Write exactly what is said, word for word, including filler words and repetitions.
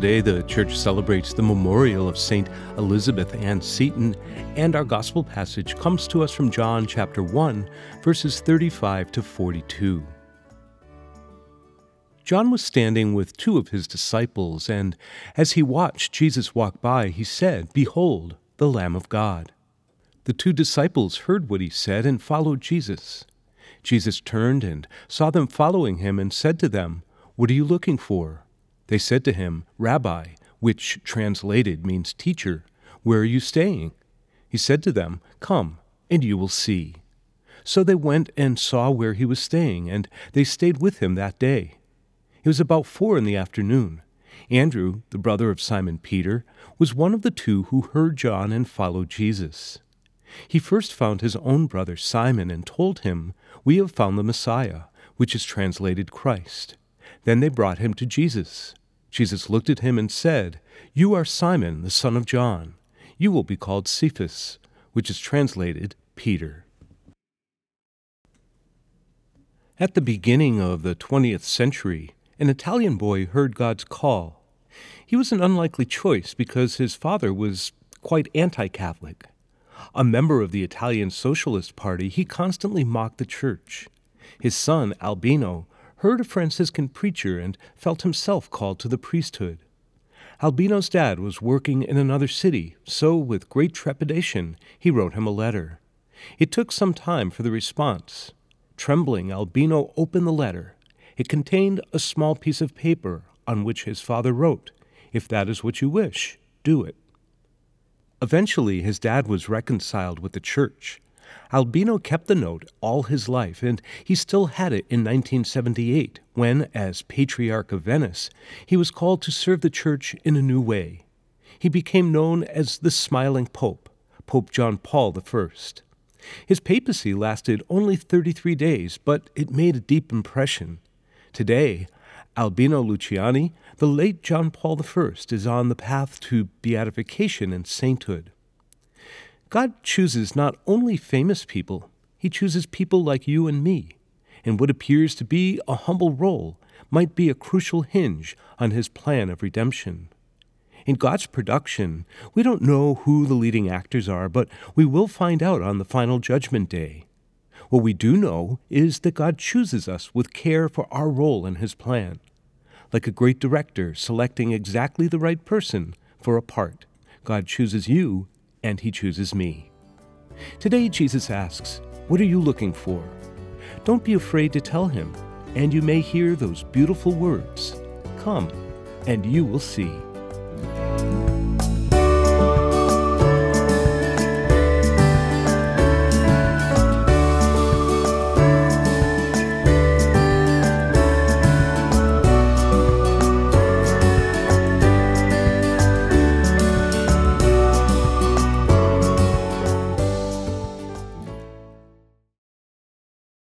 Today, the church celebrates the memorial of Saint Elizabeth Ann Seton, and our gospel passage comes to us from John chapter one, verses thirty-five to forty-two. John was standing with two of his disciples, and as he watched Jesus walk by, he said, "Behold, the Lamb of God." The two disciples heard what he said and followed Jesus. Jesus turned and saw them following him and said to them, "What are you looking for?" They said to him, "Rabbi," which translated means teacher, "where are you staying?" He said to them, "Come, and you will see." So they went and saw where he was staying, and they stayed with him that day. It was about four in the afternoon. Andrew, the brother of Simon Peter, was one of the two who heard John and followed Jesus. He first found his own brother Simon and told him, "We have found the Messiah," which is translated Christ. Then they brought him to Jesus. Jesus looked at him and said, "You are Simon, the son of John. You will be called Cephas," which is translated Peter. At the beginning of the twentieth century, an Italian boy heard God's call. He was an unlikely choice because his father was quite anti-Catholic. A member of the Italian Socialist Party, he constantly mocked the church. His son, Albino, heard a Franciscan preacher and felt himself called to the priesthood. Albino's dad was working in another city, so with great trepidation, he wrote him a letter. It took some time for the response. Trembling, Albino opened the letter. It contained a small piece of paper on which his father wrote, "If that is what you wish, do it." Eventually, his dad was reconciled with the church. Albino kept the note all his life, and he still had it in nineteen seventy-eight, when, as Patriarch of Venice, he was called to serve the church in a new way. He became known as the Smiling Pope, Pope John Paul the First. His papacy lasted only thirty-three days, but it made a deep impression. Today, Albino Luciani, the late John Paul the First, is on the path to beatification and sainthood. God chooses not only famous people, he chooses people like you and me, and what appears to be a humble role might be a crucial hinge on his plan of redemption. In God's production, we don't know who the leading actors are, but we will find out on the final judgment day. What we do know is that God chooses us with care for our role in his plan. Like a great director selecting exactly the right person for a part, God chooses you and he chooses me. Today, Jesus asks, "What are you looking for?" Don't be afraid to tell him, and you may hear those beautiful words, "Come, and you will see."